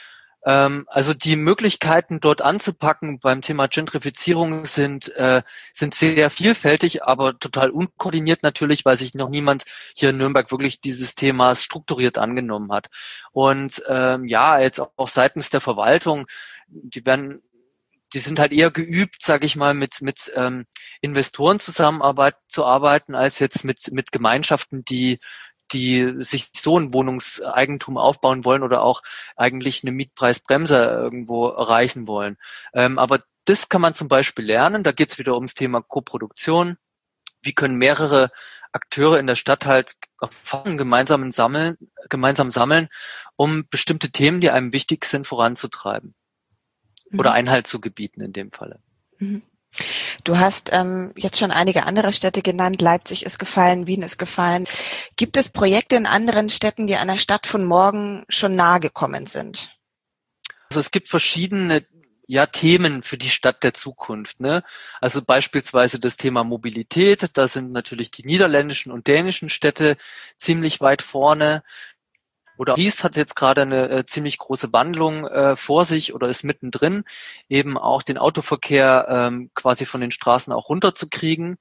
Also die Möglichkeiten dort anzupacken beim Thema Gentrifizierung sind äh, sind sehr vielfältig, aber total unkoordiniert natürlich, weil sich noch niemand hier in Nürnberg wirklich dieses Themas strukturiert angenommen hat. Und ähm, ja, jetzt auch seitens der Verwaltung, die werden die sind halt eher geübt, sage ich mal, mit mit ähm, Investoren zusammenarbeit zu arbeiten, als jetzt mit mit Gemeinschaften, die die sich so ein Wohnungseigentum aufbauen wollen oder auch eigentlich eine Mietpreisbremse irgendwo erreichen wollen. Ähm, aber das kann man zum Beispiel lernen. Da geht es wieder ums Thema Koproduktion. Wie können mehrere Akteure in der Stadt halt gemeinsam sammeln, gemeinsam sammeln, um bestimmte Themen, die einem wichtig sind, voranzutreiben mhm. oder Einhalt zu gebieten in dem Falle. Mhm. Du hast ähm, jetzt schon einige andere Städte genannt. Leipzig ist gefallen, Wien ist gefallen. Gibt es Projekte in anderen Städten, die einer Stadt von morgen schon nahe gekommen sind? Also es gibt verschiedene ja, Themen für die Stadt der Zukunft. Ne? Also beispielsweise das Thema Mobilität. Da sind natürlich die niederländischen und dänischen Städte ziemlich weit vorne. Oder Paris hat jetzt gerade eine äh, ziemlich große Wandlung äh, vor sich oder ist mittendrin, eben auch den Autoverkehr ähm, quasi von den Straßen auch runterzukriegen.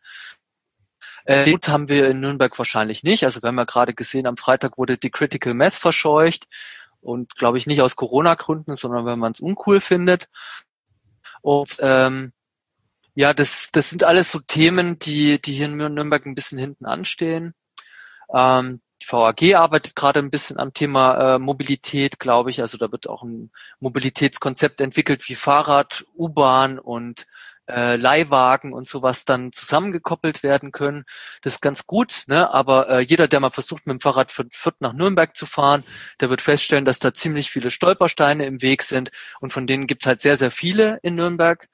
Äh, den haben wir in Nürnberg wahrscheinlich nicht. Also wir haben ja gerade gesehen, am Freitag wurde die Critical Mass verscheucht und glaube ich nicht aus Corona-Gründen, sondern weil man es uncool findet. Und ähm, ja, das das sind alles so Themen, die die hier in Nürnberg ein bisschen hinten anstehen. Ähm, Die V A G arbeitet gerade ein bisschen am Thema äh, Mobilität, glaube ich. Also da wird auch ein Mobilitätskonzept entwickelt, wie Fahrrad, U-Bahn und äh, Leihwagen und sowas dann zusammengekoppelt werden können. Das ist ganz gut, ne? Aber äh, jeder, der mal versucht, mit dem Fahrrad von Fürth nach Nürnberg zu fahren, der wird feststellen, dass da ziemlich viele Stolpersteine im Weg sind. Und von denen gibt's halt sehr, sehr viele in Nürnberg.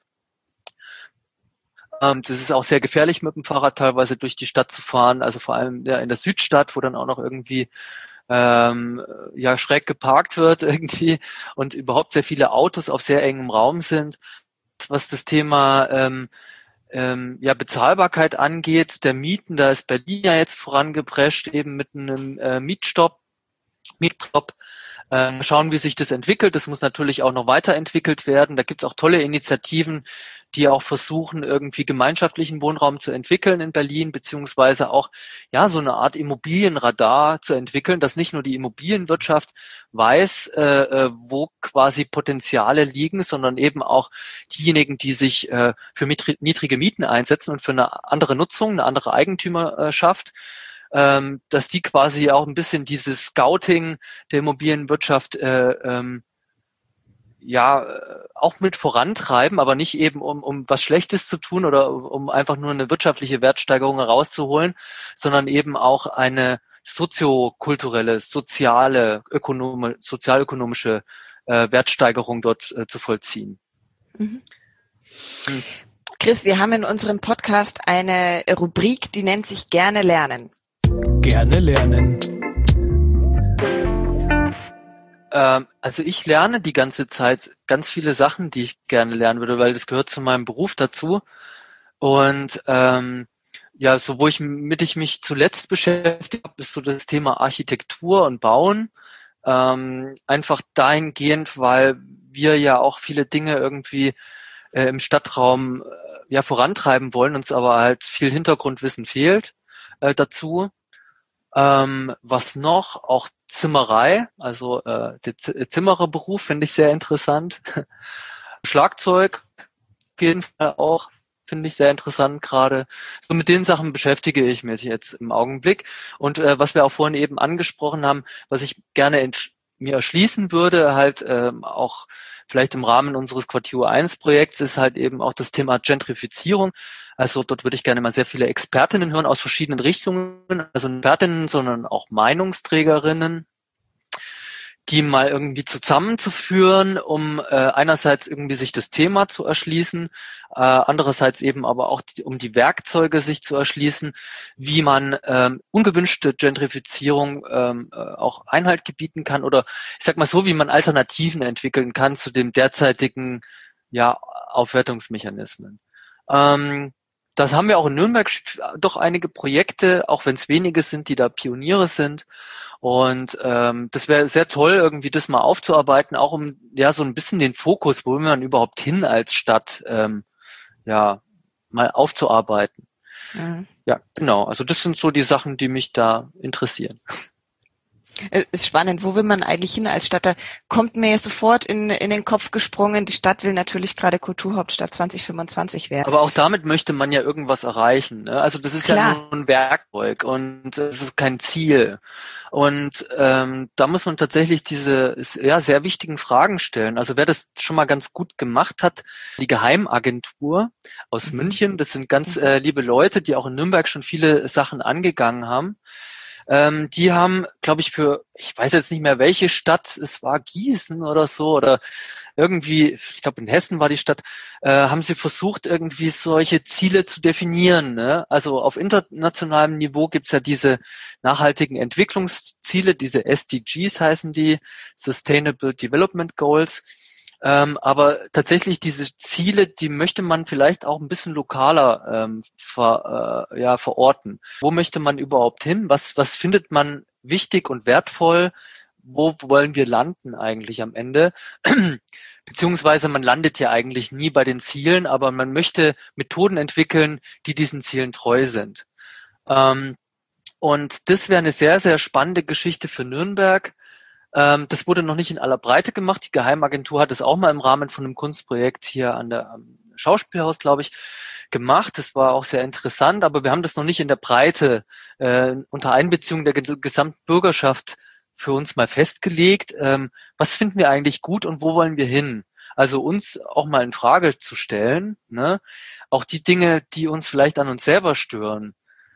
Das ist auch sehr gefährlich, mit dem Fahrrad teilweise durch die Stadt zu fahren, also vor allem ja, in der Südstadt, wo dann auch noch irgendwie ähm, ja schräg geparkt wird irgendwie und überhaupt sehr viele Autos auf sehr engem Raum sind. Was das Thema ähm, ähm, ja Bezahlbarkeit angeht, der Mieten, da ist Berlin ja jetzt vorangeprescht, eben mit einem äh, Mietstopp, Mietstopp. äh, schauen, wie sich das entwickelt. Das muss natürlich auch noch weiterentwickelt werden. Da gibt es auch tolle Initiativen, die auch versuchen, irgendwie gemeinschaftlichen Wohnraum zu entwickeln in Berlin, beziehungsweise auch ja so eine Art Immobilienradar zu entwickeln, dass nicht nur die Immobilienwirtschaft weiß, äh, wo quasi Potenziale liegen, sondern eben auch diejenigen, die sich äh, für niedrige Mieten einsetzen und für eine andere Nutzung, eine andere Eigentümerschaft, ähm, dass die quasi auch ein bisschen dieses Scouting der Immobilienwirtschaft äh, ähm, ja auch mit vorantreiben, aber nicht eben um um was Schlechtes zu tun oder um einfach nur eine wirtschaftliche Wertsteigerung herauszuholen, sondern eben auch eine soziokulturelle, soziale, ökonome, sozialökonomische äh, Wertsteigerung dort äh, zu vollziehen. Mhm. Hm. Chris, wir haben in unserem Podcast eine Rubrik, die nennt sich Gerne lernen. Gerne lernen. Also ich lerne die ganze Zeit ganz viele Sachen, die ich gerne lernen würde, weil das gehört zu meinem Beruf dazu. Und ähm, ja, so wo ich mit ich mich zuletzt beschäftigt habe, ist so das Thema Architektur und Bauen. Ähm, einfach dahingehend, weil wir ja auch viele Dinge irgendwie äh, im Stadtraum äh, ja vorantreiben wollen, uns aber halt viel Hintergrundwissen fehlt äh, dazu. Ähm, was noch? Auch Zimmerei, also äh, der Z- Zimmererberuf finde ich sehr interessant. Schlagzeug auf jeden Fall auch, finde ich sehr interessant gerade. So mit den Sachen beschäftige ich mich jetzt im Augenblick. Und äh, was wir auch vorhin eben angesprochen haben, was ich gerne entsch- mir erschließen würde, halt ähm, auch vielleicht im Rahmen unseres Quartier eins Projekts, ist halt eben auch das Thema Gentrifizierung. Also dort würde ich gerne mal sehr viele Expertinnen hören aus verschiedenen Richtungen, also nicht Expertinnen, sondern auch Meinungsträgerinnen, die mal irgendwie zusammenzuführen, um äh, einerseits irgendwie sich das Thema zu erschließen, äh, andererseits eben aber auch die, um die Werkzeuge sich zu erschließen, wie man ähm, ungewünschte Gentrifizierung ähm, äh, auch Einhalt gebieten kann oder ich sag mal so, wie man Alternativen entwickeln kann zu dem derzeitigen ja Aufwertungsmechanismen. Ähm, Das haben wir auch in Nürnberg doch einige Projekte, auch wenn es wenige sind, die da Pioniere sind. Und ähm, das wäre sehr toll, irgendwie das mal aufzuarbeiten, auch um ja so ein bisschen den Fokus, wo will man überhaupt hin als Stadt, ähm, ja, mal aufzuarbeiten. Mhm. Ja, genau. Also das sind so die Sachen, die mich da interessieren. Es ist spannend. Wo will man eigentlich hin als Stadt? Da kommt mir jetzt sofort in, in den Kopf gesprungen, die Stadt will natürlich gerade Kulturhauptstadt zwanzig fünfundzwanzig werden. Aber auch damit möchte man ja irgendwas erreichen. Ne? Also das ist Klar. ja nur ein Werkzeug und es ist kein Ziel. Und ähm, da muss man tatsächlich diese ja sehr wichtigen Fragen stellen. Also wer das schon mal ganz gut gemacht hat, die Geheimagentur aus mhm. München, das sind ganz äh, liebe Leute, die auch in Nürnberg schon viele Sachen angegangen haben. Ähm, die haben, glaube ich, für, ich weiß jetzt nicht mehr welche Stadt, es war Gießen oder so, oder irgendwie, ich glaube in Hessen war die Stadt, äh, haben sie versucht, irgendwie solche Ziele zu definieren. Ne? Also auf internationalem Niveau gibt's ja diese nachhaltigen Entwicklungsziele, diese S D Gs heißen die, Sustainable Development Goals. Ähm, aber tatsächlich diese Ziele, die möchte man vielleicht auch ein bisschen lokaler ähm, ver, äh, ja, verorten. Wo möchte man überhaupt hin? Was, was findet man wichtig und wertvoll? Wo wollen wir landen eigentlich am Ende? Beziehungsweise man landet ja eigentlich nie bei den Zielen, aber man möchte Methoden entwickeln, die diesen Zielen treu sind. Ähm, und das wäre eine sehr, sehr spannende Geschichte für Nürnberg. Ähm, das wurde noch nicht in aller Breite gemacht. Die Geheimagentur hat es auch mal im Rahmen von einem Kunstprojekt hier an der am Schauspielhaus, glaube ich, gemacht. Das war auch sehr interessant, aber wir haben das noch nicht in der Breite äh, unter Einbeziehung der gesamten Bürgerschaft für uns mal festgelegt. Ähm, was finden wir eigentlich gut und wo wollen wir hin? Also uns auch mal in Frage zu stellen, ne? Auch die Dinge, die uns vielleicht an uns selber stören.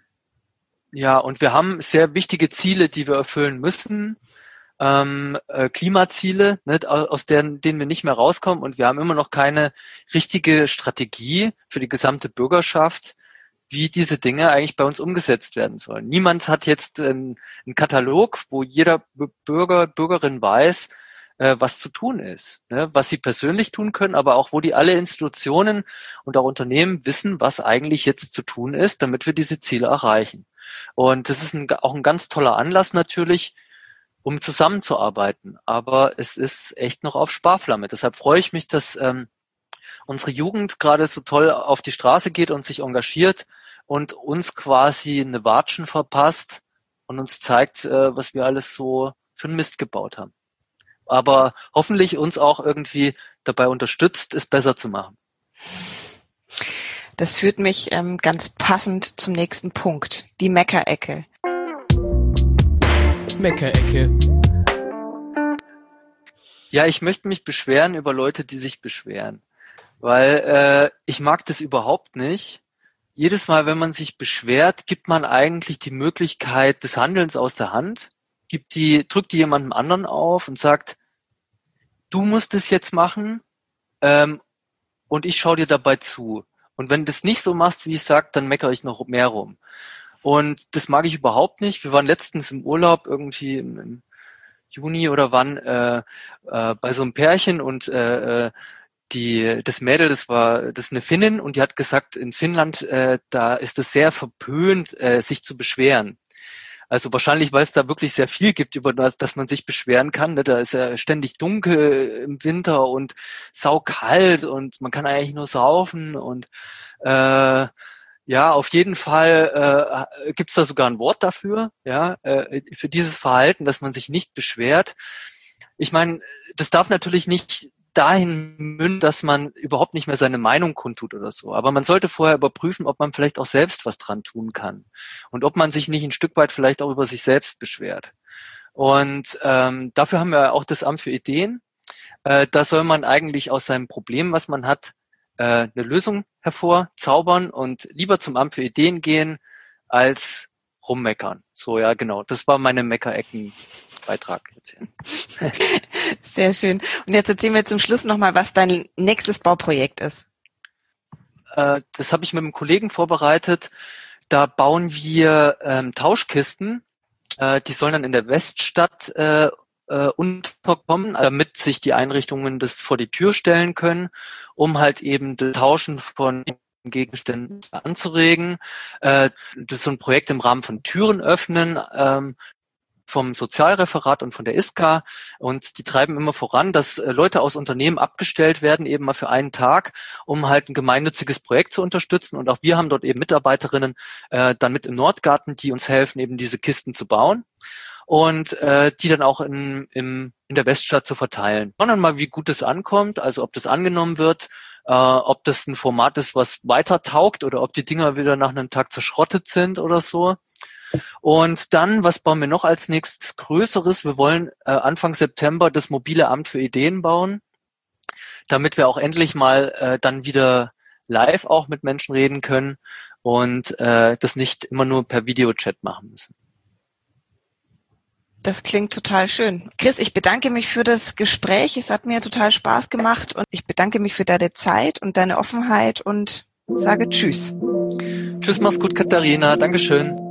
Ja, und wir haben sehr wichtige Ziele, die wir erfüllen müssen. Ähm, äh, Klimaziele, ne, aus denen, denen wir nicht mehr rauskommen, und wir haben immer noch keine richtige Strategie für die gesamte Bürgerschaft, wie diese Dinge eigentlich bei uns umgesetzt werden sollen. Niemand hat jetzt einen, einen Katalog, wo jeder Bürger, Bürgerin weiß, äh, was zu tun ist, ne, was sie persönlich tun können, aber auch wo die alle Institutionen und auch Unternehmen wissen, was eigentlich jetzt zu tun ist, damit wir diese Ziele erreichen. Und das ist ein, auch ein ganz toller Anlass natürlich, um zusammenzuarbeiten. Aber es ist echt noch auf Sparflamme. Deshalb freue ich mich, dass ähm, unsere Jugend gerade so toll auf die Straße geht und sich engagiert und uns quasi eine Watschen verpasst und uns zeigt, äh, was wir alles so für einen Mist gebaut haben. Aber hoffentlich uns auch irgendwie dabei unterstützt, es besser zu machen. Das führt mich ähm, ganz passend zum nächsten Punkt, die Meckerecke. Meckerecke. Ja, ich möchte mich beschweren über Leute, die sich beschweren, weil äh, ich mag das überhaupt nicht. Jedes Mal, wenn man sich beschwert, gibt man eigentlich die Möglichkeit des Handelns aus der Hand, gibt die, drückt die jemandem anderen auf und sagt, du musst es jetzt machen ähm, und ich schaue dir dabei zu. Und wenn du das nicht so machst, wie ich sag, dann meckere ich noch mehr rum. Und das mag ich überhaupt nicht. Wir waren letztens im Urlaub, irgendwie im, im Juni oder wann, äh, äh, bei so einem Pärchen und äh, die das Mädel, das war das ist eine Finnin und die hat gesagt, in Finnland, äh, da ist es sehr verpönt, äh, sich zu beschweren. Also wahrscheinlich, weil es da wirklich sehr viel gibt, über das, dass man sich beschweren kann. Ne? Da ist ja ständig dunkel im Winter und saukalt und man kann eigentlich nur saufen und äh, ja, auf jeden Fall äh, gibt es da sogar ein Wort dafür, ja, äh, für dieses Verhalten, dass man sich nicht beschwert. Ich meine, das darf natürlich nicht dahin münden, dass man überhaupt nicht mehr seine Meinung kundtut oder so. Aber man sollte vorher überprüfen, ob man vielleicht auch selbst was dran tun kann und ob man sich nicht ein Stück weit vielleicht auch über sich selbst beschwert. Und ähm, dafür haben wir auch das Amt für Ideen. Äh, da soll man eigentlich aus seinem Problem, was man hat, äh, eine Lösung hervorzaubern und lieber zum Amt für Ideen gehen, als rummeckern. So, ja, genau. Das war meine Meckerecken-Beitrag jetzt hier. Sehr schön. Und jetzt erzähl mir zum Schluss nochmal, was dein nächstes Bauprojekt ist. Äh, das habe ich mit einem Kollegen vorbereitet. Da bauen wir ähm, Tauschkisten. Äh, die sollen dann in der Weststadt äh, äh, unterkommen, damit sich die Einrichtungen das vor die Tür stellen können, um halt eben das Tauschen von Gegenständen anzuregen. Äh, das ist so ein Projekt im Rahmen von Türen öffnen, ähm, vom Sozialreferat und von der I S K A, und die treiben immer voran, dass äh, Leute aus Unternehmen abgestellt werden, eben mal für einen Tag, um halt ein gemeinnütziges Projekt zu unterstützen, und auch wir haben dort eben Mitarbeiterinnen äh, dann mit im Nordgarten, die uns helfen, eben diese Kisten zu bauen und äh, die dann auch in, im, in der Weststadt zu verteilen. Schauen dann mal, wie gut es ankommt, also ob das angenommen wird, äh, ob das ein Format ist, was weiter taugt oder ob die Dinger wieder nach einem Tag zerschrottet sind oder so. Und dann, was bauen wir noch als nächstes Größeres? Wir wollen äh, Anfang September das mobile Amt für Ideen bauen, damit wir auch endlich mal äh, dann wieder live auch mit Menschen reden können und äh, das nicht immer nur per Videochat machen müssen. Das klingt total schön. Chris, ich bedanke mich für das Gespräch. Es hat mir total Spaß gemacht und ich bedanke mich für deine Zeit und deine Offenheit und sage Tschüss. Tschüss, mach's gut, Katharina. Dankeschön.